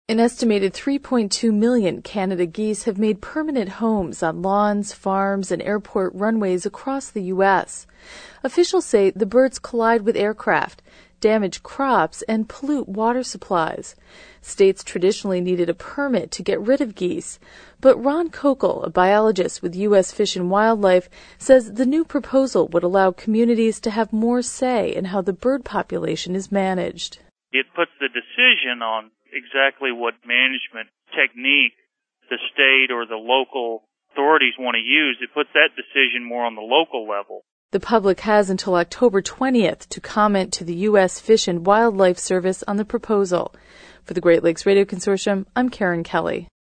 An estimated 3.2 million Canada geese have made permanent homes on lawns, farms, and airport runways across the U.S. Officials say the birds collide with aircraft, damage crops, and pollute water supplies. States traditionally needed a permit to get rid of geese, but Ron Kokel, a biologist with U.S. Fish and Wildlife, says the new proposal would allow communities to have more say in how the bird population is managed. It puts the decision on exactly what management technique the state or the local authorities want to use. It puts that decision more on the local level. The public has until October 20th to comment to the U.S. Fish and Wildlife Service on the proposal. For the Great Lakes Radio Consortium, I'm Karen Kelly.